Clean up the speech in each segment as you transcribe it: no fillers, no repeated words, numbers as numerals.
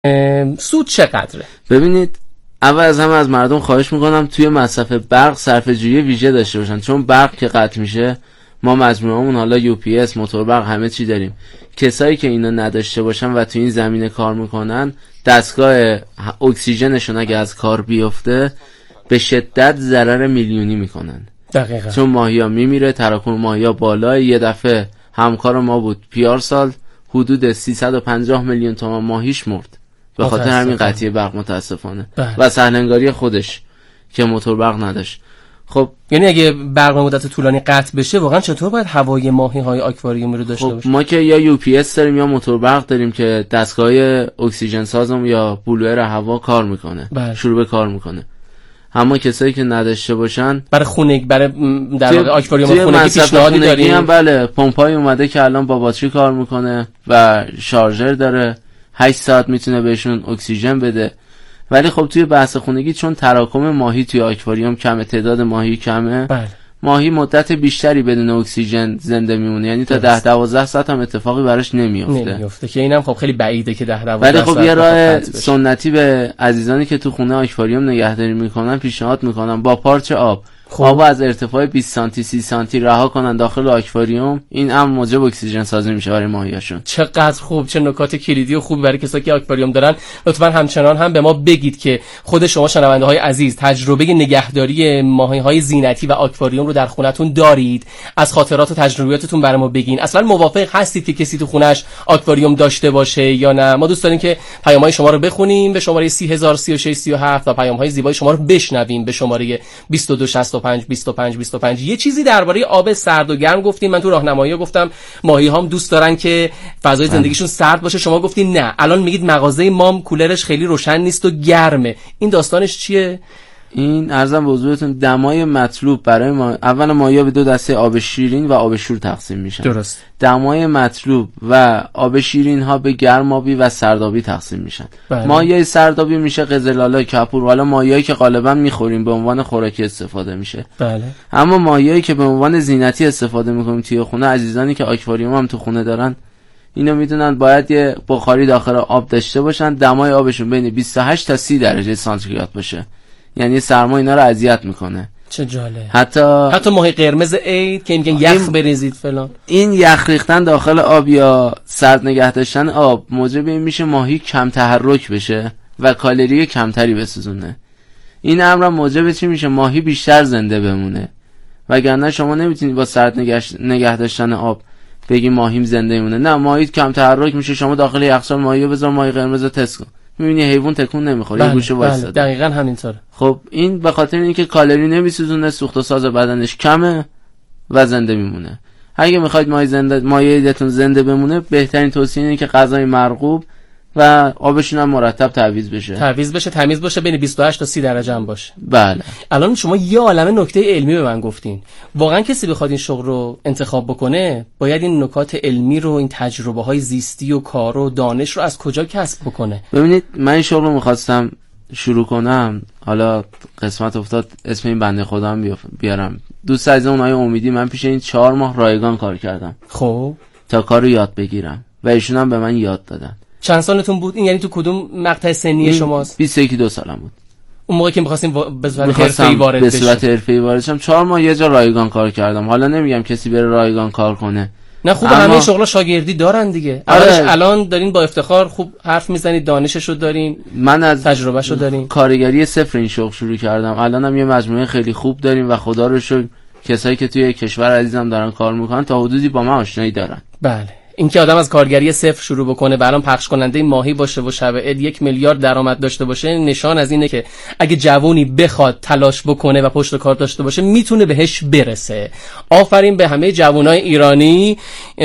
سود چقدره؟ ببینید اول از همه از مردم خواهش میکنم توی مصرف برق صرفه‌جویی ویژه داشته باشن، چون برق که قطع میشه ما مجموعه‌مون حالا UPS موتور برق همه چی داریم. کسایی که اینا نداشته باشن و توی این زمینه کار میکنن، دستگاه اکسیژنشون اگه از کار بیفته به شدت ضرر میلیونی میکنن. دقیقاً. چون ماهیا میمیره، تراکم ماهیا بالای. یه دفعه همکار ما بود پیارسال حدود 350 میلیون تومان ماهیش مرد به خاطر همین قطعی برق متاسفانه. و سهلنگاری خودش که موتور برق نداشت. خب یعنی اگه برق مدت طولانی قطع بشه واقعا چطور باید هوای ماهی‌های آکواریومی رو داشته باشیم؟ ما که یا UPS داریم یا موتور برق داریم که دستگاه اکسیژن سازم یا بلوئر هوا کار میکنه. شروع به کار میکنه. اما کسایی که نداشته باشن برای خونه، برای در واقع آکواریوم خونگی پیشنهادی داریم؟ هم بله، پمپای اومده که الان با باتری کار میکنه و شارژر داره، 8 ساعت میتونه بهشون اکسیژن بده. ولی خب توی بحث خونگی چون تراکم ماهی توی آکواریوم کمه، تعداد ماهی کمه، ماهی مدت بیشتری بدون اکسیژن زنده میمونه، یعنی تا 10-12 ساعت هم اتفاقی براش نمیفته که اینم خب خیلی بعیده که 10-12 ساعت. ولی خب یه راه سنتی به عزیزانی که تو خونه آکواریوم نگهداری میکنن پیشنهاد میکنم، با پارچ آب آب از ارتفاع 20 سانتی 30 سانتی رها کنن داخل آکواریوم، این امر موجب اکسیژن سازی میشه برای ماهیاشون. چقدر خوب، چه نکات کلیدی و خوبی برای کسایی که آکواریوم دارن. لطفاً همچنان هم به ما بگید که خود شما شنونده های عزیز تجربه نگهداری ماهی‌های زینتی و آکواریوم رو در خونتون دارید؟ از خاطرات و تجربیاتتون برای ما بگین. اصلا موافق هستید که کسی تو خونش آکواریوم داشته باشه یا نه؟ ما دوست داریم که پیام‌های شما رو بخونیم به شماره 3003637 و پیام‌های زیبای شما رو بشنویم به شماره 22652525. یه چیزی درباره آب سرد و گرم گفتین، من تو راهنمایی گفتم ماهی‌هام دوست دارن که فضای زندگیشون سرد باشه، شما گفتین نه. الان میگید مغازه مام کولرش خیلی روشن نیست و گرمه، این داستانش چیه؟ این عرضم به حضورتون دمای مطلوب برای ما، اولا ماهی‌ها به دو دسته آب شیرین و آب شور تقسیم میشن. درست. دمای مطلوب و آب شیرین ها به گرمابی و سردابی تقسیم میشن. ماهیای سردابی میشه قزلالا، کپور، حالا ماهیایی که غالبا میخوریم به عنوان خوراکی استفاده میشه. بله. اما ماهیایی که به عنوان زینتی استفاده میکنیم توی خونه، عزیزانی که آکواریوم هم تو خونه دارن اینو میدونن باید یه بخاری داخل آب داشته باشن، دمای آبشون بین 28 تا 30 درجه سانتیگراد باشه. یعنی سرما اینا رو اذیت میکنه. چه جالب. حتی ماهی قرمز عید که میگن یخ بریزید فلان، این یخ ریختن داخل آب یا سرد نگه داشتن آب موجب این میشه ماهی کم تحرک بشه و کالری کمتری بسوزونه. این امر موجب چی میشه؟ ماهی بیشتر زنده بمونه. وگرنه شما نمیتونید با سرد نگه داشتن آب بگی ماهیم زنده میمونه. نه، ماهی کم تحرک میشه. شما داخل یخچال ماهی بذار، ماهی قرمز تست کن، میبینی حیوان تکون نمیخوره، یه گوشه وایساده. دقیقاً همینطوره. خب این به خاطر اینکه کالری نمیسوزونه، سوخت و ساز بدنش کمه و زنده میمونه. اگه میخواید ماهیتون زنده بمونه، بهترین توصیه اینه که غذای مرغوب و آبشون هم مرتب تعویض بشه، تمیز باشه، بین 28 تا 30 درجه هم باشه. بله. الان شما یه عالمه نکته علمی به من گفتین. واقعا کسی بخواد این شغل رو انتخاب بکنه، باید این نکات علمی رو، این تجربه‌های زیستی و کار و دانش رو از کجا کسب بکنه؟ ببینید من این شغل رو می‌خواستم شروع کنم، حالا قسمت افتاد اسم این بنده خدا هم بیارم. دوست عزیزم آقای امیدی، من پیش این 4 ماه رایگان کار کردم. خب تا کارو یاد بگیرم و ایشون هم به من یاد دادن. چند سالتون بود این؟ یعنی تو کدوم مقطع سنی شماست؟ 21-22 سالم بود. اون موقع که می‌خواستیم به صورت حرفه‌ای وارد بشیم. به صورت حرفه‌ای وارد شدم. 4 ماه یه جا رایگان کار کردم. حالا نمیگم کسی بره رایگان کار کنه. نه خوبه، همه شغلا شاگردی دارن دیگه. الان دارین با افتخار خوب حرف میزنید، دانششو دارین، من از تجربهشو دارین. کارگری صفر این شغل شروع کردم. الانم یه مجموعه خیلی خوب داریم و خدا رو شکر کسایی که توی کشور عزیزم دارن کار میکنن تا حدودی با من آشنایی دارن. بله. اینکه آدم از کارگری صفر شروع بکنه، برام پخش کننده ماهی باشه و شب عید 1 میلیارد درآمد داشته باشه، نشان از اینه که اگه جوونی بخواد تلاش بکنه و پشت کار داشته باشه میتونه بهش برسه. آفرین به همه جوانای ایرانی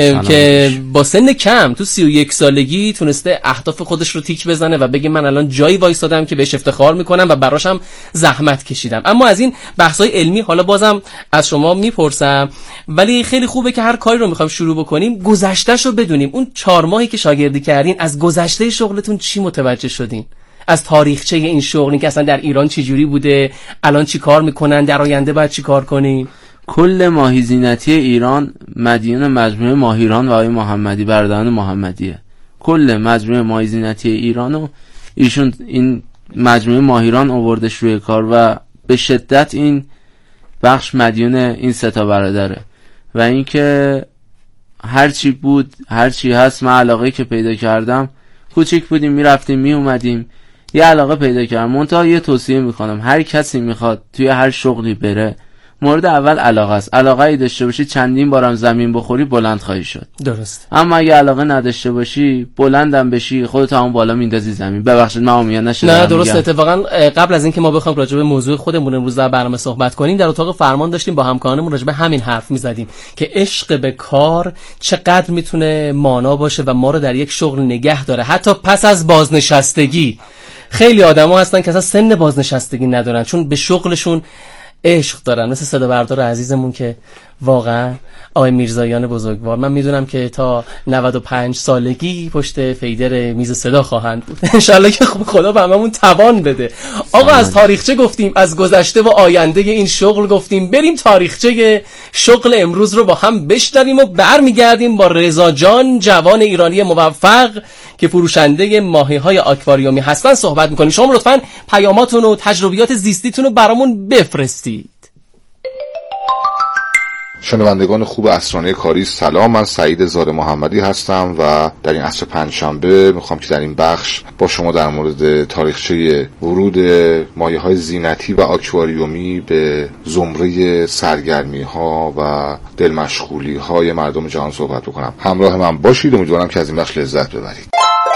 که با سن کم تو 31 سالگی تونسته اهداف خودش رو تیک بزنه و بگه من الان جایی وایسادم که بهش افتخار میکنم و براشم زحمت کشیدم. اما از این بحث‌های علمی حالا بازم از شما میپرسم، ولی خیلی خوبه که هر کاری رو میخوایم شروع بکنیم گذشته رو بدونیم. اون 4 ماهی که شاگردی کردین، از گذشته شغلتون چی متوجه شدین؟ از تاریخچه این شغل، این که اصلا در ایران چی جوری بوده، الان چی کار میکنن، در آینده باید چی کار کنین؟ کل ماهی زینتی ایران مدیون مجموعه ماهیران و آقای محمدی، برادران محمدیه. کل مجموعه ماهی زینتی ایرانو ایشون این مجموعه ماهیران آوردش روی کار و به شدت این بخش مدیون این سه تا برادره و اینکه هر چی بود هر چی هست، من علاقه‌ای که پیدا کردم، کوچیک بودیم میرفتیم می اومدیم، یه علاقه پیدا کردم. منتها یه توصیه میکنم، هر کسی میخواد توی هر شغلی بره، مورد اول علاقه است. علاقه ای داشته باشی چندین بارم زمین بخوری بلند خواهی شد. درست. اما اگه علاقه نداشته باشی، بلندم بشی، خودت هم بالا میندازی زمین. ببخشید من عامیانه نشدم. نه درست. اتفاقا قبل از اینکه ما بخوایم راجع به موضوع خودمون امروز در برنامه صحبت کنیم، در اتاق فرمان داشتیم با همکارانمون راجع به همین حرف میزدیم که عشق به کار چقدر میتونه مانا باشه و ما رو در یک شغل نگه داره حتی پس از بازنشستگی. خیلی آدما هستن که اصلا سن بازنشستگی ندارن چون به شغلشون عشق دارن، مثل صدا بردار عزیزمون که واقعا آقای میرزاییان بزرگوار، من میدونم که تا 95 سالگی پشت فیدر میز صدا خواهند بود. انشالله که خدا به هممون توان بده. آقا از تاریخچه گفتیم، از گذشته و آینده این شغل گفتیم، بریم تاریخچه شغل امروز رو با هم بشنویم و برمیگردیم با رضا جان، جوان ایرانی موفق که فروشنده ماهی‌های آکواریومی هستن صحبت می‌کنیم. شما لطفاً پیاماتون و تجربیات زیستیتون رو برامون بفرستید. شنوندگان خوب اسرانه کاری، سلام. من سعید زاده محمدی هستم و در این عصر پنجشنبه میخوام که در این بخش با شما در مورد تاریخچه ورود ماهی‌های زینتی و آکواریومی به زمره سرگرمی‌ها و دلمشغولی‌های مردم جهان صحبت بکنم. همراه من باشید، امیدوارم که از این بخش لذت ببرید.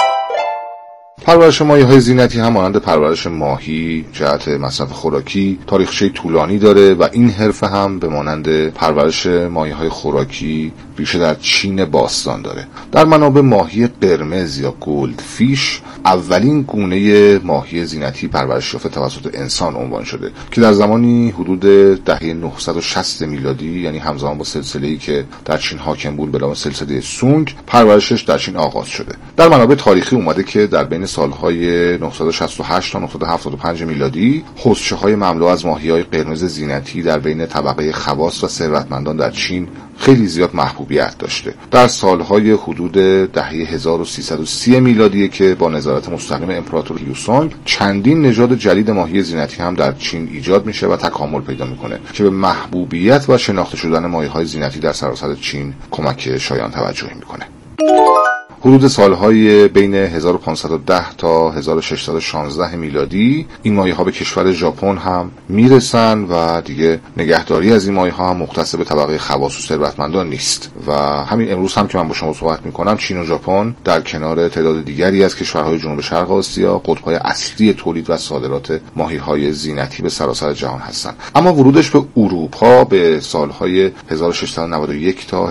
پرورش ماهی‌های زینتی هم مانند پرورش ماهی جهت مصرف خوراکی تاریخچه طولانی داره و این حرفه هم به مانند پرورش ماهی‌های خوراکی ریشه در چین باستان داره. در منابع ماهی قرمز یا گولد فیش اولین گونه ماهی زینتی پرورش یافته توسط انسان عنوان شده که در زمانی حدود دهه 960 میلادی، یعنی همزمان با سلسله‌ای که در چین حاکم بود به نام سلسله سونگ، پرورشش در چین آغاز شده. در منابع تاریخی اومده که در بین سالهای 968 تا 975 میلادی حوضچه‌های مملو از ماهی‌های قرمز زینتی در بین طبقه خواص و ثروتمندان در چین خیلی زیاد محبوبیت داشته. در سالهای حدود دهه 1330 میلادی که با نظارت مستقیم امپراتور یوسونگ چندین نژاد جدید ماهی زینتی هم در چین ایجاد میشه و تکامل پیدا میکنه که به محبوبیت و شناخته شدن ماهی‌های زینتی در سراسر چین کمک شایان توجهی میکنه. حدود سالهای بین 1510 تا 1616 میلادی این ماهی‌ها به کشور ژاپن هم میرسن و دیگه نگهداری از این ماهی‌ها هم مختص به طبقه خواص و ثروتمندان نیست و همین امروز هم که من با شما صحبت میکنم چین و ژاپن در کنار تعداد دیگری از کشورهای جنوب شرق آسیا قطب‌های اصلی تولید و صادرات ماهی‌های زینتی به سراسر جهان هستند. اما ورودش به اروپا به سالهای 1691 تا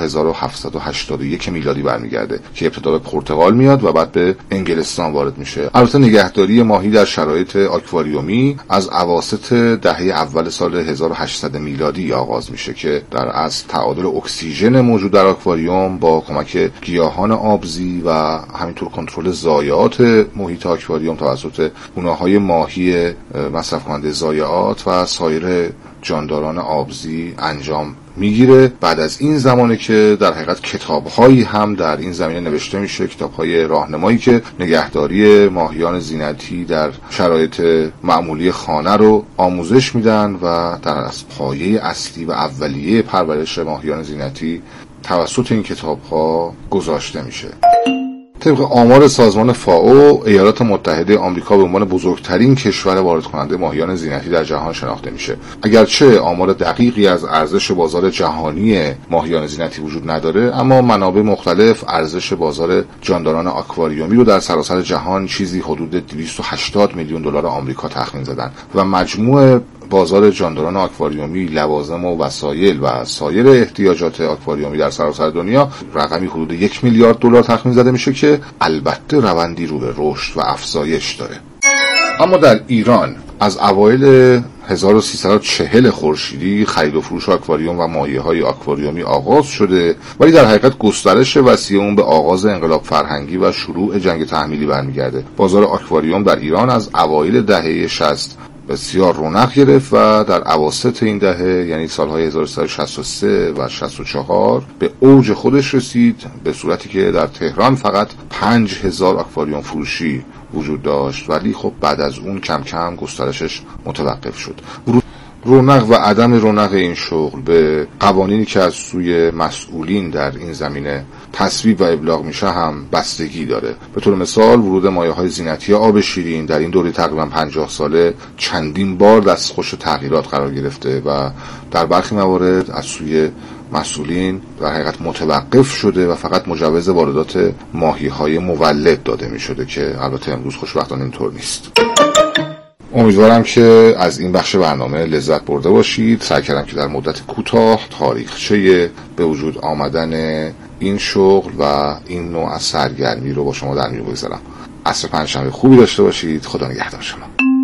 1781 میلادی برمیگرده که ابتدا پرتغال میاد و بعد به انگلستان وارد میشه. البته نگهداری ماهی در شرایط آکواریومی از اواسط دهه اول سال 1800 میلادی آغاز میشه که در اصل تعادل اکسیژن موجود در آکواریوم با کمک گیاهان آبزی و همینطور کنترل ضایعات محیط آکواریوم توسط گونه‌های ماهی مصرف کننده ضایعات و سایر جانداران آبزی انجام میگیره. بعد از این زمانه که در حقیقت کتاب‌هایی هم در این زمینه نوشته میشه، کتاب‌های راهنمایی که نگهداری ماهیان زینتی در شرایط معمولی خانه رو آموزش میدن و در از پایه اصلی و اولیه پرورش ماهیان زینتی توسط این کتاب‌ها گذاشته میشه. طبق آمار سازمان فائو، ایالات متحده آمریکا به عنوان بزرگترین کشور وارد کننده ماهیان زینتی در جهان شناخته میشه. اگرچه آمار دقیقی از ارزش بازار جهانی ماهیان زینتی وجود نداره، اما منابع مختلف ارزش بازار جانداران آکواریومی رو در سراسر جهان چیزی حدود 280 میلیون دلار آمریکا تخمین زدن و مجموع بازار جانداران آکواریومی، لوازم و وسایل و سایر احتیاجات آکواریومی در سراسر دنیا رقمی حدود 1 میلیارد دلار تخمین زده میشه که البته روندی رو به رشد و افزایش داره. اما در ایران از اوایل 1340 خورشیدی خرید و فروش آکواریوم و ماهی‌های آکواریومی آغاز شده، ولی در حقیقت گسترش وسیع اون به آغاز انقلاب فرهنگی و شروع جنگ تحمیلی برمیگرده. بازار آکواریوم در ایران از اوایل دهه 60 بسیار رونق گرفت و در اواسط این دهه، یعنی سالهای 1363 و 64 به اوج خودش رسید، به صورتی که در تهران فقط 5000 آکواریوم فروشی وجود داشت، ولی خب بعد از اون کم کم گسترشش متوقف شد. رونق و عدم رونق این شغل به قوانینی که از سوی مسئولین در این زمینه تصویب و ابلاغ میشه هم بستگی داره. به طور مثال ورود مایه‌های زینتی آب شیرین در این دوره تقریبا 50 ساله چندین بار دستخوش تغییرات قرار گرفته و در برخی موارد از سوی مسئولین در حقیقت متوقف شده و فقط مجوز واردات ماهی‌های مولد داده میشده که البته امروز خوشبختانه اینطور نیست. امیدوارم که از این بخش برنامه لذت برده باشید. سعی کردم که در مدت کوتاه تاریخچه به وجود آمدن این شغل و این نوع از سرگرمی رو با شما در میون بگذارم. عصر پنجشنبه خوبی داشته باشید. خدا نگهدار شما.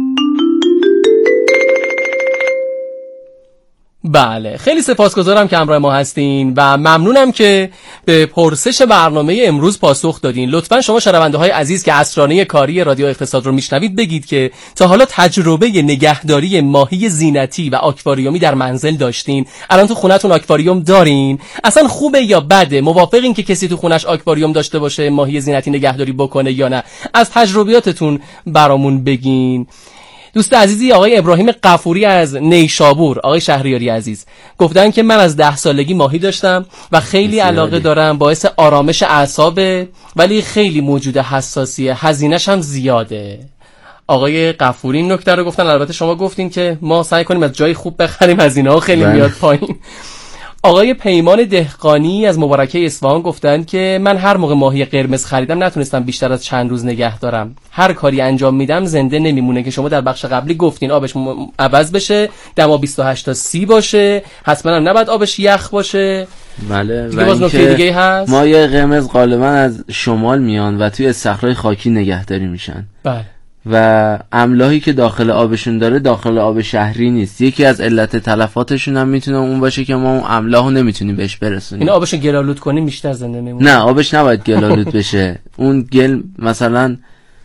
بله، خیلی سپاسگزارم که همراه ما هستین و ممنونم که به پرسش برنامه امروز پاسخ دادین. لطفاً شما شنونده های عزیز که اسرانه کاری رادیو اقتصاد رو میشنوید بگید که تا حالا تجربه نگهداری ماهی زینتی و آکواریومی در منزل داشتین؟ الان تو خونتون آکواریوم دارین؟ اصلا خوبه یا بده؟ موافقین که کسی تو خونش آکواریوم داشته باشه، ماهی زینتی نگهداری بکنه یا نه؟ از تجربیاتتون برامون بگین. دوست عزیزی آقای ابراهیم غفوری از نیشابور، آقای شهریاری عزیز، گفتن که من از 10 سالگی ماهی داشتم و خیلی علاقه دارم، باعث آرامش اعصابه، ولی خیلی موجود حساسیه، هزینه‌ش هم زیاده. آقای غفوری این نکته رو گفتن. البته شما گفتین که ما سعی کنیم از جای خوب بخریم، هزینه‌ها خیلی میاد پایین. آقای پیمان دهقانی از مبارکه اصفهان گفتن که من هر موقع ماهی قرمز خریدم نتونستم بیشتر از چند روز نگه دارم. هر کاری انجام میدم زنده نمیمونه که شما در بخش قبلی گفتین آبش عوض بشه، دما 28 تا 30 باشه، حتما هم نباید آبش یخ باشه. بله. دیگه باز نکته دیگه هست. ماهی قرمز غالبا از شمال میان و توی صخره‌های خاکی نگهداری میشن. بله. و املاحی که داخل آبشون داره داخل آب شهری نیست. یکی از علت تلفاتشون هم میتونه اون باشه که ما اون املاحو نمیتونیم بهش برسونیم. این آبشو گلالود کنیم بیشتر زنده میمونه. نه، آبش نباید گلالود بشه. اون گل مثلا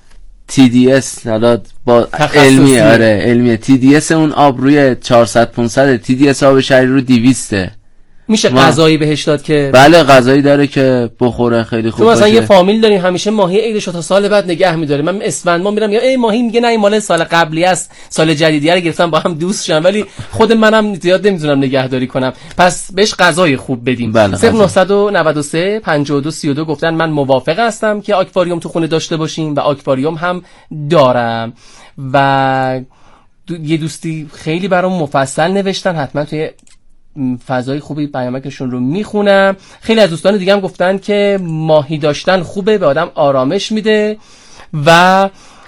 TDS حالا با علمیه، آره علمیه، TDS اون آب روی 400 500، TDS آب شهری رو 200. میشه غذایی بهش داد که بله غذایی داره که بخوره، خیلی خوب باشه. مثلا یه فامیل داریم همیشه ماهی عیدشو تا سال بعد نگه می‌داره. من اسفند ما میرم یا ای ماهی میگه نه این مال سال قبلی است، سال جدیدی رو گرفتم با هم دوست شدم، ولی خود منم زیاد نمیتونم نگهداری کنم. پس بهش غذای خوب بدیم. بله 0993 52 32 گفتن من موافق هستم که آکواریوم تو خونه داشته باشیم و آکواریوم هم دارم. و یه دوستی خیلی برام مفصل نوشتن، حتما توی فضای خوبی پیامکشون رو میخونم. خیلی از دوستان دیگه هم گفتن که ماهی داشتن خوبه، به آدم آرامش میده و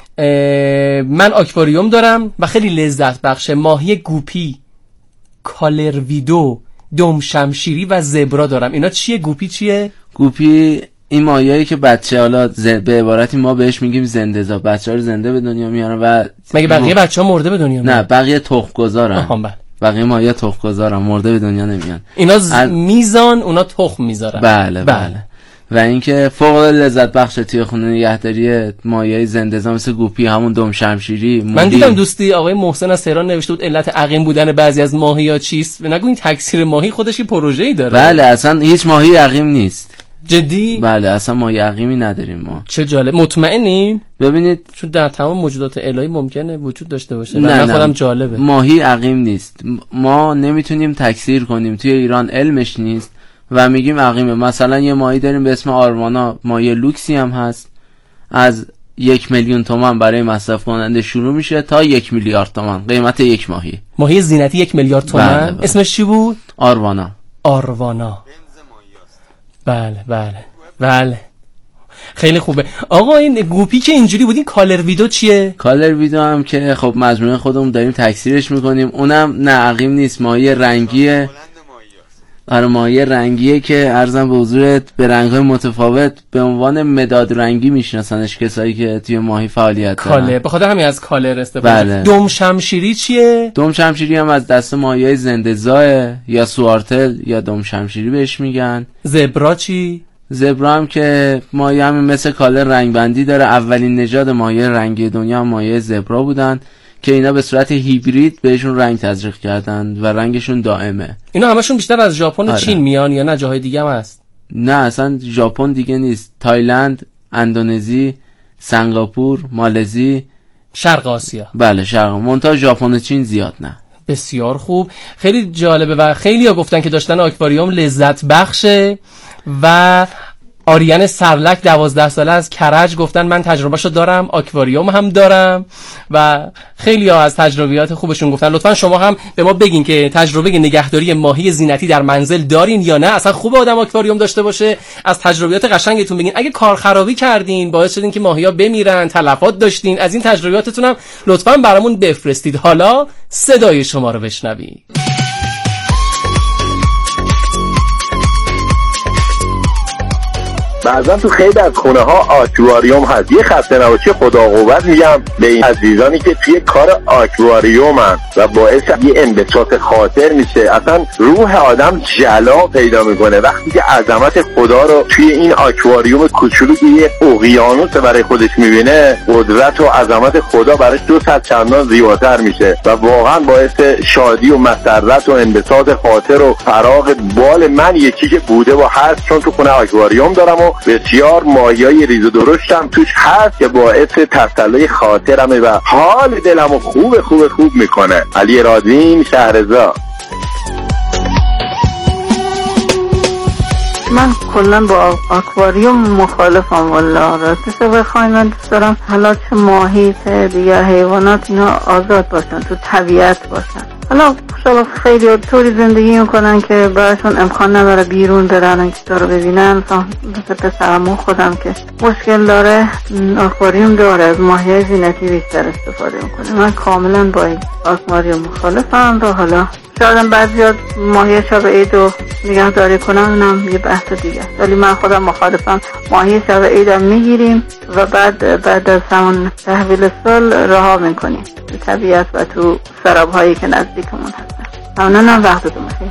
من آکواریوم دارم و خیلی لذت بخشه. ماهی گوپی، کالرویدو، دم شمشیری و زبرا دارم. اینا چیه؟ گوپی چیه؟ گوپی این ماهیایی که بچه حالا به عبارتی ما بهش میگیم زنده زا، بچه‌ها رو زنده به دنیا میارن. و مگه بقیه بچه‌ها مرده به دنیا میان؟ نه، بقیه تخم گذارن. بقیه ماهی‌ها تخم گذارن، مرده به دنیا نمیان. اینا میزان، اونا تخم میذارن. بله. و اینکه فوق العاده لذت بخشه توی خونه نگهداری ماهیای زنده زا مثل گوپی، همون دم شمشیری. من دیدم دوستی آقای محسن از تهران نوشته بود علت عقیم بودن بعضی از ماهی‌ها چیست. نگو این تکثیر ماهی خودش یه پروژه‌ای داره. بله اصلا هیچ ماهی عقیم نیست. جدی؟ بله اصلا ماهی عقیمی نداریم ما. چه جالب. مطمئنیم؟ ببینید چون در تمام موجودات الهی ممکنه وجود داشته باشه. نه خودم جالبه. ماهی عقیم نیست. ما نمیتونیم تکثیر کنیم، توی ایران علمش نیست و میگیم عقیمه. مثلا یه ماهی داریم به اسم آروانا، ماهی لوکسی هم هست، از 1 میلیون تومان برای مصرف کننده شروع میشه تا 1 میلیارد تومان قیمت یک ماهی. ماهی زینتی 1 میلیارد تومان. بله. اسمش چی بود؟ آروانا. بله خیلی خوبه. آقا این گوپی که اینجوری بود، این کالرویدو چیه؟ کالرویدو هم که خب مجموعه خودمون داریم تکثیرش میکنیم، اونم نه عقیم نیست، ماهی رنگیه. آره ماهی رنگیه که عرضم به حضورت به رنگ‌های متفاوت به عنوان مداد رنگی میشناسنش کسایی که توی ماهی فعالیت دارن. کالر، به خاطر همین از کالر استفاده. بله. دم شمشیری چیه؟ دم شمشیری هم از دسته ماهی‌های زنده زاه یا سوارتل یا دم شمشیری بهش میگن. زبرا چی؟ زبرا هم که ماهی همین مثل کالر رنگ بندی داره. اولین نژاد ماهی رنگی دنیا هم ماهی زبرا بودن که اینا به صورت هیبرید بهشون رنگ تزریق کردن و رنگشون دائمه. اینا همشون بیشتر از ژاپن و چین میان یا نه جاهای دیگه هم هست؟ نه اصلا ژاپن دیگه نیست، تایلند، اندونزی، سنگاپور، مالزی، شرق آسیا. بله شرق، منتها ژاپن و چین زیاد نه. بسیار خوب، خیلی جالبه و خیلی ها گفتن که داشتن آکواریوم لذت بخشه. و آریان سرلک 12 ساله از کرج گفتن من تجربهشو دارم، آکواریوم هم دارم و خیلی ها از تجربیات خوبشون گفتن. لطفا شما هم به ما بگین که تجربه نگهداری ماهی زینتی در منزل دارین یا نه، اصلا خوبه آدم آکواریوم داشته باشه. از تجربیات قشنگتون بگین. اگه کار خرابی کردین باعث شدین که ماهی‌ها بمیرن، تلفات داشتین، از این تجربیاتتون هم لطفا برامون بفرستید. حالا صدای شما رو بشنویم. بعضا تو خیلی از خونه ها آکواریوم هست. یه خسته نباشی خدا قوت میگم به این عزیزانی که توی کار آکواریومن و باعث یه انبساط خاطر میشه. اصلا روح آدم جلا پیدا میکنه وقتی که عظمت خدا رو توی این آکواریوم کوچولو که یه اقیانوس برای خودش میبینه. قدرت و عظمت خدا براش 200 چندان زیباتر میشه و واقعا باعث شادی و مسرت و انبساط خاطر و فراغ بال من یکی که بوده و هست، چون تو خونه آکواریوم دارم و بسیار ماهیای ریز و درشتم توش هست که باعث تسلی خاطرمه و حال دلمو خوب میکنه. علی رادین، شهرزاد. من کلا با آکواریوم مخالفم والله. راستش بخوای من دوست دارم حالا چه ماهی چه دیگر حیوانات اینا آزاد باشن، تو طبیعت باشن. حالا شاید خیلی طوری زندگی میکنن که براشون امکان نداره بیرون برن که رو ببینن. مثلا پسرمون خودم که مشکل داره آکواریوم داره، از ماهی‌های زینتی بیشتر استفاده میکنه. من کاملا با این آکواریوم مخالفم. و حالا شاید بعضی‌ها ماهی شب عید رو نگهداری کنن، اونم یه بحث دیگه، ولی من خودم مخالفم. ماهی شب عید هم میگیریم و بعد از همون تحویل سال رها میکنیم تو طبیعت و تو سراب‌هایی که نزدیکمون هستن. ممنونم، وقتتون بخیر.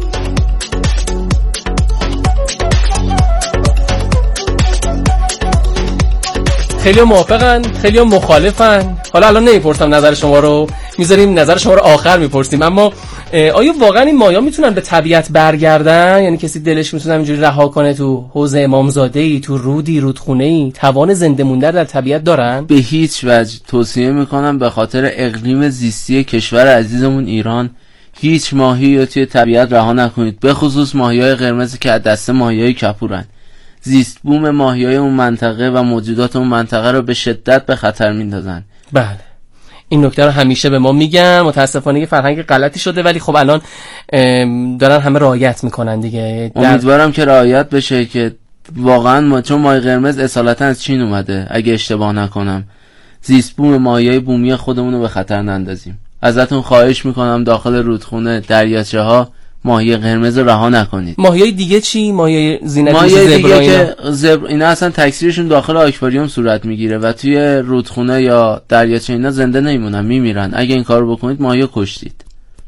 خیلی موافقن، خیلی مخالفن. حالا الان نمیپرسم نظر شما رو، میذاریم نظر شما رو آخر میپرسیم. اما آیا واقعا این ماهی‌ها میتونن به طبیعت برگردن؟ یعنی کسی دلش میتونه اینجوری رها کنه تو حوض امامزاده‌ای، تو رودخونه‌ای، توان زنده موندن در طبیعت دارن؟ به هیچ وجه. توصیه میکنم به خاطر اقلیم زیستی کشور عزیزمون ایران هیچ ماهی رو توی طبیعت رها نکنید، به خصوص ماهی‌های قرمزی که از دسته ماهی‌های کپورن. زیست بوم ماهی‌های اون منطقه و موجودات اون منطقه رو به شدت به خطر میندازن. بله، این نکته رو همیشه به ما میگن. متاسفانه یه فرهنگ غلطی شده، ولی خب الان دارن همه رعایت میکنن دیگه. امیدوارم که رعایت بشه که واقعا چون ماهی قرمز اصالتا از چین اومده اگه اشتباه نکنم، زیست بوم ماهی‌های بومی خودمون رو به خطر نندازیم. ازتون خواهش میکنم داخل رودخونه، دریاچه ها ماهی قرمز رها نکنید. ماهیای دیگه چی؟ ماهی زینتی، ماهی دیگه که اینا اصلا تکثیرشون داخل آکواریوم صورت میگیره و توی رودخونه یا دریاچه اینا زنده نمیمونن، میمیرن. اگه این کارو بکنید ماهی کشتید.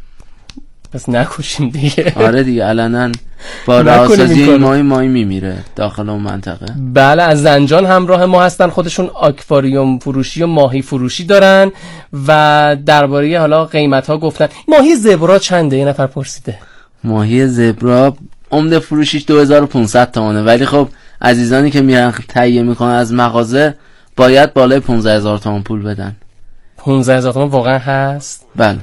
پس نکشیم دیگه. آره دیگه، علنا با رهاسازی این ماهی میمیره داخل اون منطقه. بله، از زنجان همراه ما هستن، خودشون آکواریوم فروشی و ماهی فروشی دارن و درباره حالا قیمت ها گفتن. ماهی زبرا چنده؟ یه نفر پرسیده. ماهی زبرا عمده فروشیش 2500 تومانه، ولی خب عزیزانی که میرن تهیه میکنن از مغازه باید بالای 15000 تومان پول بدن. 15000 تومان واقعا هست؟ بله.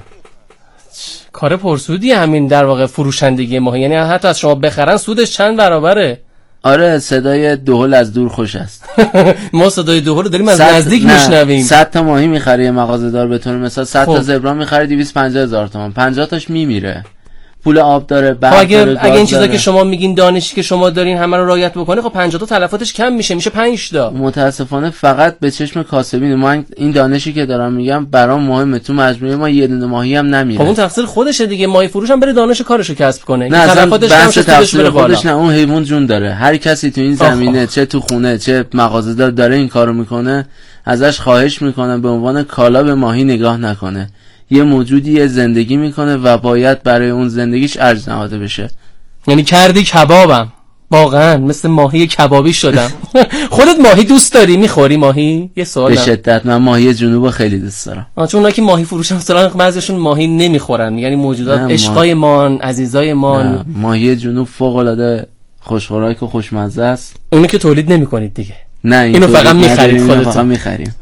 کار پرسودی همین در واقع فروشندگی ماهی، یعنی حتی از شما بخرن سودش چند برابره. آره، صدای دهل از دور خوش است. ما صدای دهل رو داریم از نزدیک میشنویم. 100 تا ماهی میخره مغازه دار، به طور مثال 100 تا زبرا میخره 250000 تومان، 50 تاش میمیره. پول آب داره، اگه این چیزا که شما میگین، دانشی که شما دارین همه رو رعایت بکنه، خب 50 تا تلفاتش کم میشه 5 تا. متاسفانه فقط به چشم کاسبین. ما این دانشی که دارم میگم برام مهمه، تو مجموعه ما یه دونه ماهی هم نمیره. خب اون تقصیر خودشه دیگه، ماهی فروش هم بره دانش کارشو کسب کنه. نه، تلفاتش کم شه، تقصیر خودش نه، اون حیوان جون داره. هر کسی تو این زمینه چه تو خونه چه مغازه‌دار داره این کارو میکنه، ازش خواهش میکنم به عنوان کالا به ماهی نگاه نکنه. یه موجودی زندگی میکنه و باید برای اون زندگیش ارج نهاده بشه. یعنی کردی کبابم، واقعا مثل ماهی کبابی شدم. خودت ماهی دوست داری؟ میخوری ماهی؟ یه سوال. به شدت من ماهی جنوب خیلی دوست دارم. چون اونایی که ماهی فروشن مثلا بعضیشون ماهی نمیخورن، یعنی موجودات عشقای مان، عزیزای مان. ماهی جنوب فوق العاده خوشخوراک و خوشمزه است. اونو که تولید نمیکنید دیگه؟ نه اینو فقط میخرید خودتون؟ میخریم.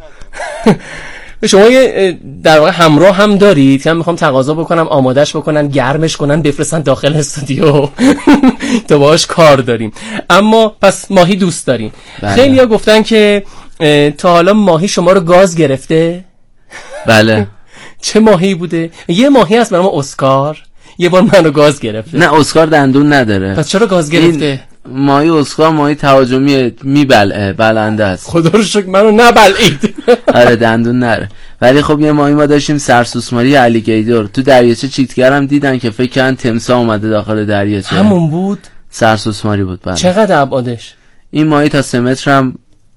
شما در واقع همراه هم دارید که من میخوام تقاضا بکنم آمادش بکنن، گرمش کنن، بفرستن داخل استودیو تا باهاش کار داریم. اما پس ماهی دوست داریم. خیلی‌ها گفتن که تا حالا ماهی شما رو گاز گرفته؟ بله. چه ماهی بوده؟ یه ماهی هست برام اسکار، یه بار منو گاز گرفته. نه اسکار دندون نداره. پس چرا گاز گرفته؟ ماهی اسکار ماهی تهاجمی میبلعه، بلنده است. خدا رو شکر منو نبلعید. آره دندون نره. ولی خب یه ماهی ما داشتیم سرسوسماری الیگیتور تو دریاچه چیتگرم دیدن که فکر کردن تمساح اومده داخل دریاچه. همون بود؟ سرسوسماری بود. بله. چقدر ابعادش؟ این ماهی تا 3 متر هم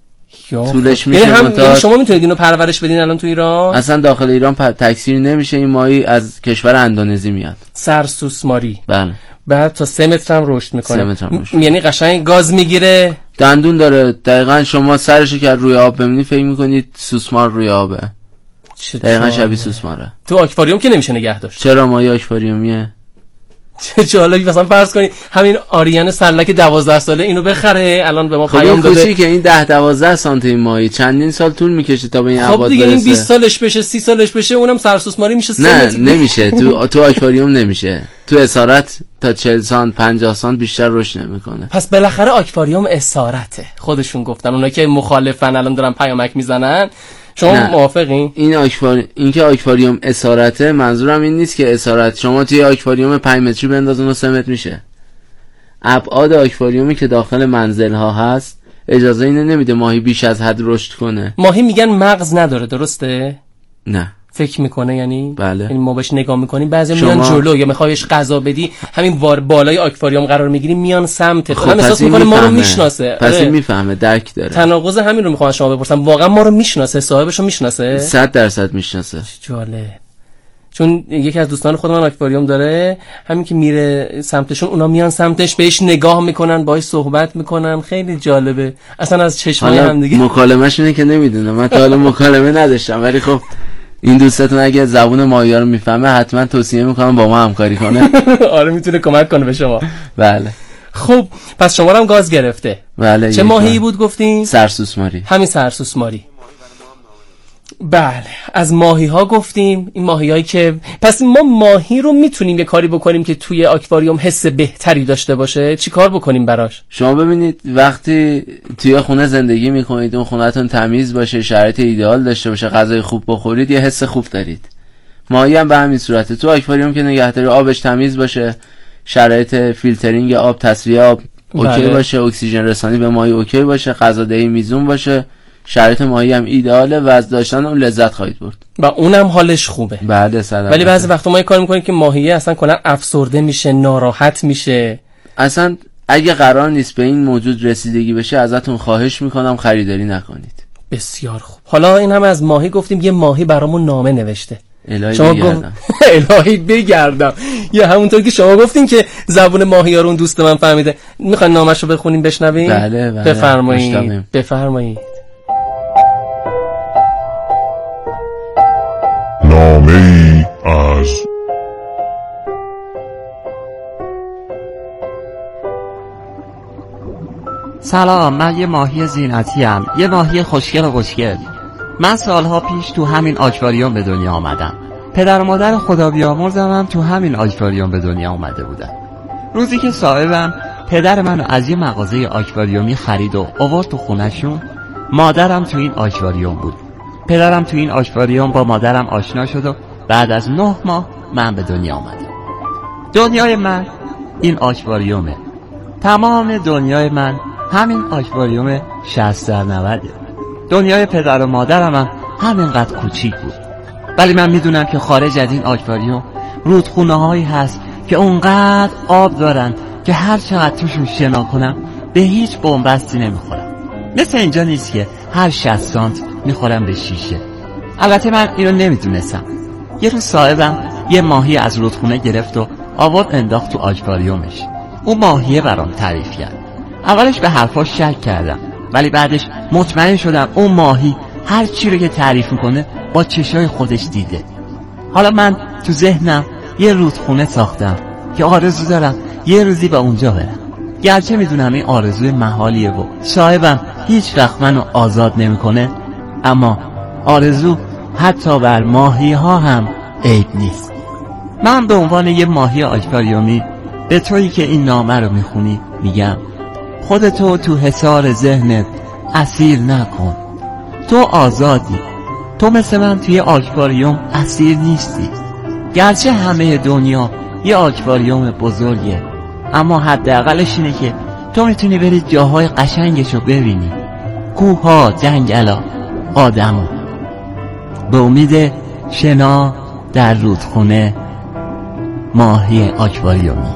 طولش میشه. یعنی شما میتونید اینو پرورش بدین الان تو ایران؟ اصلا داخل ایران تکثیر نمیشه. این ماهی از کشور اندونزی میاد. سرسوسماری. بله. بعد تا 3 متر هم رشد میکنه. 3 متر هم رشد. یعنی قشنگ گاز میگیره. دندون داره. دقیقاً شما سرشو که روی آب ببینید فکر میکنید سوسمار روی آبه. دقیقاً شبیه سوسماره. تو آکواریوم که نمیشه نگه داشت. چرا ماهی آکواریومیه؟ چه جالبی. مثلا فرض کنید همین آریان سرلک 12 ساله اینو بخره، الان به ما پیام داده. خب که این 10-12 سانتی ماهی چندین سال طول میکشه تا به این ابعاد برسه. خب دیگه این 20 سالش بشه، 30 سالش بشه، اونم سرسوسماری میشه. نه نمیشه. تو آکواریوم نمیشه. تو اسارت تا 40 سانت 50 سانت بیشتر رشد نمیکنه. پس بالاخره آکواریوم اسارته. خودشون گفتن، اونایی که مخالفن الان دارن پیامک میزنن. شما موافقین؟ این که آکواریوم اسارته، منظورم این نیست که اسارت شما توی آکواریوم 5 متری بندازون و 3 متر میشه. ابعاد آکواریومی که داخل منزل ها هست اجازه اینو نمیده ماهی بیش از حد رشد کنه. ماهی میگن مغز نداره، درسته؟ نه. فکر میکنه یعنی؟ بله. یعنی ما بهش نگاه میکنیم بعضی میان جلو یا میخوایش غذا بدی، همین بالای آکواریوم قرار میگیریم میان سمت. خب هم احساس میکنه ما رو میشناسه. پس این میفهمه، درک داره. تناقض همین رو میخوام شما بپرسم، واقعا ما رو میشناسه؟ صاحبش رو میشناسه؟ 100% میشناسه. جالب. چون یکی از دوستان خودم آکواریوم داره، همین که میره سمتشون اونا میان سمتش، بهش نگاه میکنن، باهاش صحبت میکنن. خیلی جالبه. اصلا از چشمای هم دیگه مکالمه‌ش اینه که نمیدونم. من تا حالا مکالمه نداشتم، ولی خب این دوستتون اگه زبون ماهی‌ها رو میفهمه حتما توصیه میکنم با ما همکاری کنه. آره میتونه کمک کنه به شما. بله. خب پس شما رو هم گاز گرفته. بله. چه ماهی بود گفتین؟ سرسوسماری. همین سرسوسماری. بله. از ماهی ها گفتیم. این ماهی هایی که پس ما ماهی رو میتونیم یه کاری بکنیم که توی آکواریوم حس بهتری داشته باشه. چی کار بکنیم براش؟ شما ببینید وقتی توی خونه زندگی میکنید، اون خونه‌تون تمیز باشه، شرایط ایدئال داشته باشه، غذای خوب بخورید، یه حس خوب دارید. ماهی هم به همین صورته. تو آکواریوم که نگهداری، آبش تمیز باشه، شرایط فیلترینگ آب، تصفیه آب اوکی باشه، اکسیژن رسانی به ماهی اوکی باشه، غذادهی میزون باشه، شرایط ماهی هم ایدئاله و از داشتن اون لذت خواهید برد و اونم حالش خوبه. بله. ولی بعضی وقتا ما یه کار میکنیم که ماهیه اصلا کلا افسرده میشه، ناراحت میشه. اصلا اگه قرار نیست به این موجود رسیدگی بشه، ازتون خواهش میکنم خریداری نکنید. بسیار خوب. حالا این هم از ماهی گفتیم. یه ماهی برامون نامه نوشته. شما بگردم. الهی بگردم. یا همونطور که شما گفتین که زبون ماهی‌ها رو اون دوست من فهمیده. میخواین نامش رو بخونیم بشنویم؟ بله. بفرمایید. نامه‌ای از سلام، من یه ماهی زینتی‌ام، یه ماهی خوشگل و خوشگل. من سالها پیش تو همین آکواریوم به دنیا آمدم. پدر و مادر خدا بیامرزم هم تو همین آکواریوم به دنیا اومده بودن. روزی که صاحبم پدر منو از یه مغازه آکواریومی خرید و آورد تو خونه‌شون، مادرم تو این آکواریوم بود. پدرم تو این آکواریوم با مادرم آشنا شد و بعد از 9 ماه من به دنیا آمدم. دنیای من این آکواریومه. تمام دنیای من همین آکواریوم 60x90. دنیای پدر و مادرم هم همینقدر کوچیک بود. ولی من میدونم که خارج از این آکواریوم رودخونه هایی هست که اونقدر آب دارن که هر چقدر توشون شنا کنم به هیچ بنبستی نمیخورم. مثل اینجا نیست که هر 60 سانت میخورم به شیشه. البته من اینو نمیدونستم. یه روز صاحبم یه ماهی از رودخونه گرفت و آورد انداخت تو آکواریومش. اون ماهیه برام تعریف کرد. اولش به حرفاش شک کردم، ولی بعدش مطمئن شدم اون ماهی هر چی رو که تعریف میکنه با چشای خودش دیده. حالا من تو ذهنم یه رودخونه ساختم که آرزو دارم یه روزی به اونجا برم. گرچه میدونم این آرزوی محالیه و صاحبم هیچ وقت منو آزاد نمیکنه، اما آرزو حتی بر ماهی ها هم عیب نیست. من به عنوان یه ماهی آکواریومی به تویی که این نامه رو میخونی میگم خودتو تو حصار ذهنت اسیر نکن. تو آزادی. تو مثل من توی آکواریوم اسیر نیستی. گرچه همه دنیا یه آکواریوم بزرگه، اما حداقلش اینه که تو میتونی بری جاهای قشنگشو ببینی، کوه‌ها، جنگلا، آدما. به امید شنا در رودخونه، ماهی آکواریومی.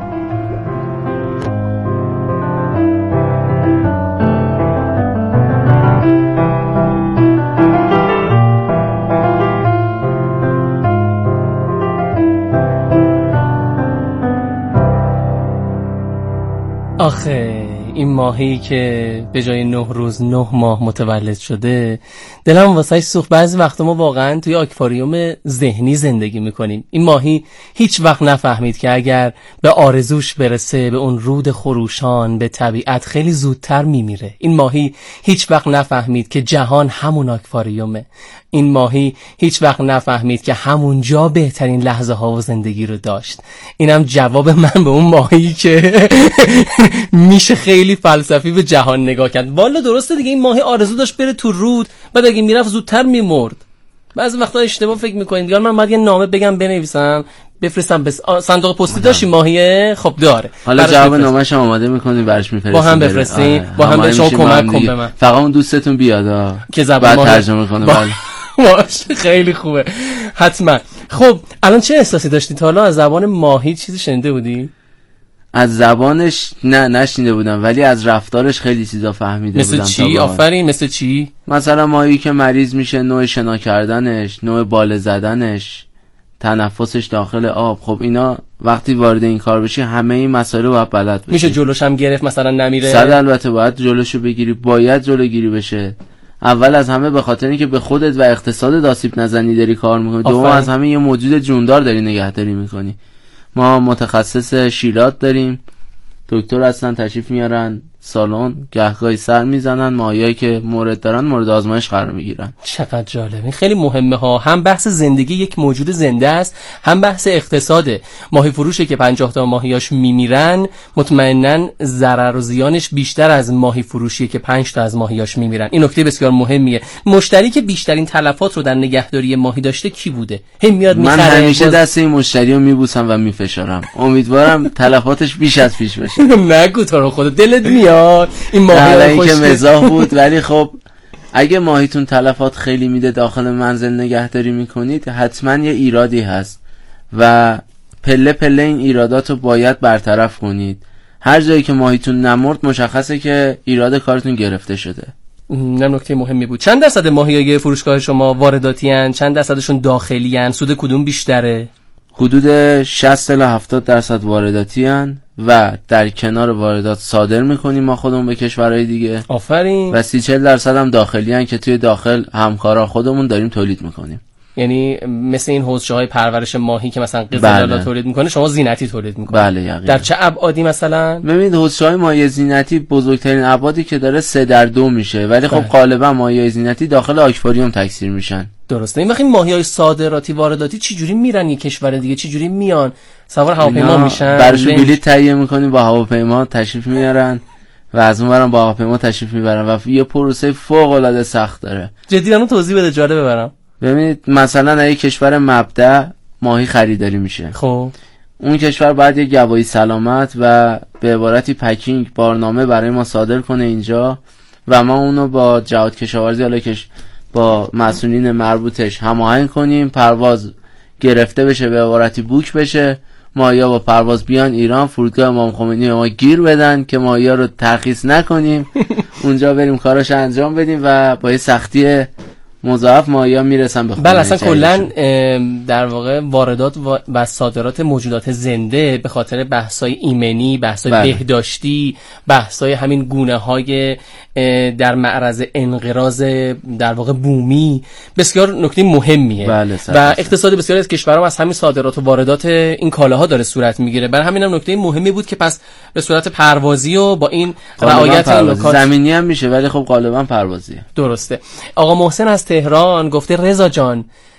آخه این ماهی که به جای 9 روز 9 ماه متولد شده، دلم واسهش سوخت. بعضی وقتا ما واقعا توی آکواریوم ذهنی زندگی میکنیم. این ماهی هیچ وقت نفهمید که اگر به آرزوش برسه، به اون رود خروشان، به طبیعت، خیلی زودتر میمیره. این ماهی هیچ وقت نفهمید که جهان همون آکواریومه. این ماهی هیچ وقت نفهمید که همونجا بهترین لحظه ها و زندگی رو داشت. اینم جواب من به اون ماهی که میشه خیلی فلسفی به جهان نگاه کرد. والا درسته دیگه، این ماهی آرزو داشت بره تو رود، بعد اگه میرفت زودتر میمرد. بعضی وقتا اشتباه فکر میکنین دیگه. من باید یه نامه بگم بنویسم بفرستم به صندوق پستی داشتی ماهیه؟ خب داره. حالا جواب نامه‌ش آماده می‌کنی برش می‌فرستین، با هم بفرستین، با هم به شما کمک کن به من. فقط اون دوستتون بیاد که زبان بعد ترجمه کنه. بله باشه، خیلی خوبه، حتما. خب الان چه احساسی داشتی؟ تا حالا از زبان ماهی چیزی شنیده بودی؟ از زبانش نه نشنیده بودم، ولی از رفتارش خیلی چیزا فهمیده بودم. مثل چی؟ آفرین. مثل چی؟ مثلا ماهی که مریض میشه، نوع شنا کردنش، نوع باله زدنش، تنفسش داخل آب. خب اینا وقتی وارد این کار بشی همه این مسائل رو باید بلد بشی. میشه جلوش هم گرفت مثلا نمیره؟ البته باید جلوشو بگیری، باید جلوگیری بشه. اول از همه به خاطر اینکه به خودت و اقتصاد آسیب نزنی داری کار میکنی. دوم از همه یه موجود جوندار داری نگهداری میکنی. ما متخصص شیلات داریم، دکتر هستن، تشریف میارن سالن، گهگاهی سر میزنن، ماهیایی که مورد دارن مورد آزمایش قرار میگیرن. چقدر جالب. این خیلی مهمه ها. هم بحث زندگی یک موجود زنده است، هم بحث اقتصاده. ماهی فروشه که 50 تا ماهیاش میمیرن، مطمئناً ضرر و زیانش بیشتر از ماهی فروشیه که 5 تا از ماهیاش میمیرن. این نکته بسیار مهمیه. مشتری که بیشترین تلفات رو در نگهداری ماهی داشته کی بوده؟ هم میاد میخره. من همیشه دست این مشتریو میبوسم و میفشارم. امیدوارم تلفاتش بیش از پیش بشه. نگو تو رو خدا، دلت میاد این ماهی که مزاح بود. ولی خب اگه ماهیتون تلفات خیلی میده داخل منزل نگهداری میکنید، حتما یه ایرادی هست و پله پله این ایراداتو باید برطرف کنید. هر جایی که ماهیتون نمرد مشخصه که ایراد کارتون گرفته شده. نه نکته مهمی بود. چند درصد ماهیای فروشگاه شما وارداتی ان؟ چند درصدشون داخلی ان؟ سود کدوم بیشتره؟ حدود 60 تا 70% وارداتی ان و در کنار واردات صادر میکنیم ما خودمون به کشورهای دیگه. آفرین. و 30-40% هم داخلی ان که توی داخل همکارا خودمون داریم تولید میکنیم. یعنی مثل این حوضچه‌های پرورش ماهی که مثلا قزلالا تولید میکنه، شما زینتی تولید میکنه؟ بله یقینا. در چه ابعادی مثلا؟ ببینید حوضچه‌های ماهی زینتی بزرگترین ابعادی که داره 3x2 میشه، ولی خب غالبا ماهی‌های زینتی داخل آکواریوم تکثیر میشن. درسته. این وقتی ماهی‌های صادراتی وارداتی چی جوری میرن یه کشور دیگه؟ چی جوری میان؟ سوار هواپیما میشن؟ براشون بلیط تهیه میکنیم، با هواپیما تشریف میارن و از اونورم با هواپیما تشریف میبرن و یه پروسه فوق‌العاده سخت داره. جدی منو توضیح بده، جالب ببرم. ببینید مثلا اگه کشور مبدأ ماهی خریداری میشه، خب اون کشور باید یه گواهی سلامت و به عبارتی پکینگ بارنامه برای ما صادر کنه اینجا و ما اونو با جهاد کشاورزی حالا که با مسئولین مربوطش هماهنگ کنیم، پرواز گرفته بشه، به عبارتی بوک بشه، ماهیا با پرواز بیان ایران، فرودگاه امام خمینی ما گیر بدن که ماهیا رو ترخیص نکنیم، اونجا بریم کاراش انجام بدیم و با یه سختی مضاعف ماهی‌ها میرسن به خونه. بله اصلا کلا در واقع واردات و صادرات موجودات زنده به خاطر بحث‌های ایمنی، بحث‌های بهداشتی، بحث‌های همین گونه‌های در معرض انقراض در واقع بومی بسیار نکته مهمیه. بله و اقتصاد بسیاری از کشورها از همین صادرات و واردات این کالاها داره صورت میگیره. برای همین هم نکته مهمی بود که پس به صورت پروازی و با این رعایت نکات زمینی هم میشه ولی خب غالبا پروازیه. درسته. آقا محسن از تهران گفته رضا جان